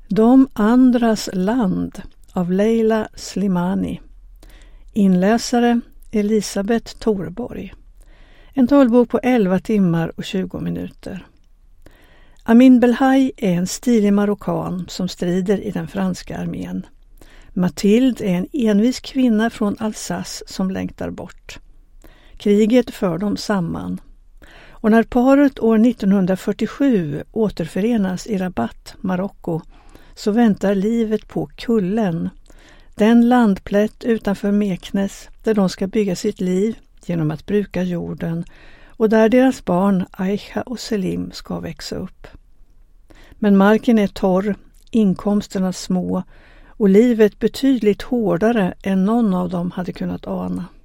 De andras land av Leila Slimani. Inläsare Elisabeth Thorborg. En talbok på 11 timmar och 20 minuter. Amin Belhaj är en stilig marockan som strider i den franska armén. Mathilde är en envis kvinna från Alsace som längtar bort. Kriget för dem samman. Och när paret år 1947 återförenas i Rabat, Marocko, så väntar livet på kullen. Den landplätt utanför Meknes där de ska bygga sitt liv genom att bruka jorden och där deras barn Aisha och Selim ska växa upp. Men marken är torr, inkomsterna små och livet betydligt hårdare än någon av dem hade kunnat ana.